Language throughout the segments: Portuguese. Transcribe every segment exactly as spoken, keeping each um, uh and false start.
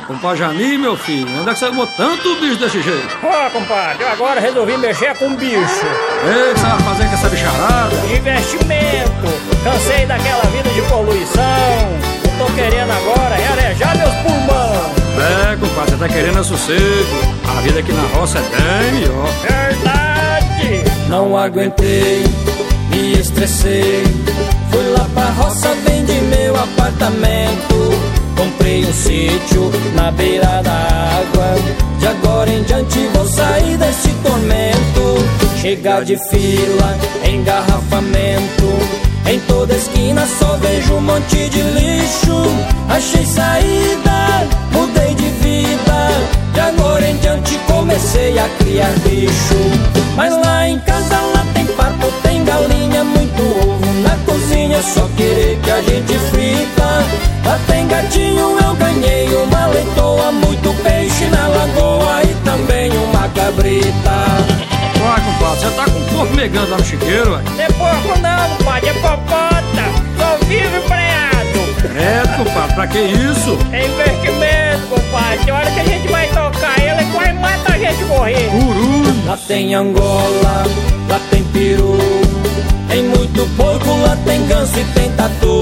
Compadre Jani, meu filho, onde é que você arrumou tanto bicho desse jeito? Ó, compadre, eu agora resolvi mexer com bicho. Ei, o que você vai fazer com essa bicharada? Investimento. Cansei daquela vida de poluição. Eu tô querendo agora arejar meus pulmões. É, compadre, você tá querendo é sossego. A vida aqui na roça é bem melhor. Verdade. Não aguentei, me estressei. Fui lá pra roça, vendi meu apartamento. Comprei um sítio na beira da água. De agora em diante vou sair desse tormento. Chega de fila, engarrafamento. Em toda esquina só vejo um monte de lixo. Achei saída, mudei de vida. De agora em diante comecei a criar bicho. Mas lá em casa lá tem pato, tem galinha, muito ovo na cozinha, só querer que a gente frita. Lá tem gatinho, eu ganhei uma leitoa, muito peixe na lagoa e também uma cabrita. Uai, compadre, você tá com o corpo megando lá no chiqueiro, ué? Não é porco não, compadre, é popota. Só vive freado. É, compadre, pra que isso? É investimento, compadre. Tem hora que a gente vai tocar ele, quase mata a gente morrer. Urus. Lá tem Angola, lá tem peru. Tem muito porco, lá tem ganso e tem tatu.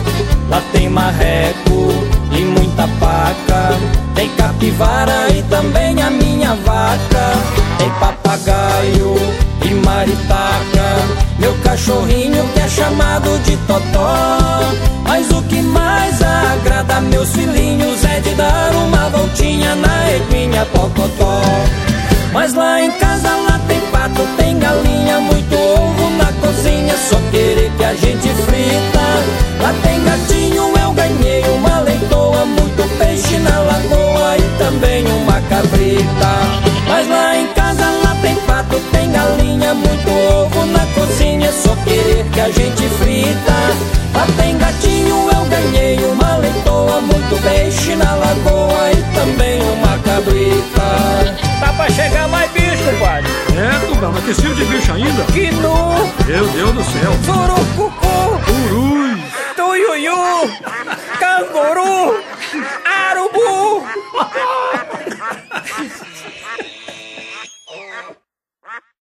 Lá tem marreco e muita paca. Tem capivara e também a minha vaca. Tem papagaio e maritaca. Meu cachorrinho que é chamado de Totó. Mas o que mais agrada meus filhinhos é de dar uma voltinha na eguinha pocotó. Mas lá em casa lá tem pato, tem galinha, muito ovo na cozinha, só querer que a gente frita. Lá tem gatinho, eu ganhei uma leitoa, muito peixe na lagoa e também uma cabrita. Mas lá em casa lá tem pato, tem galinha, muito ovo na cozinha, só querer que a gente frita. Lá tem gatinho, eu ganhei uma leitoa, muito peixe na lagoa e também uma cabrita. Tá pra chegar mais bicho, compadre. É, compadre, mas que estilo de bicho ainda? Que nu, Meu Deus do céu. surucucu, Urus. tuiuiu, canguru.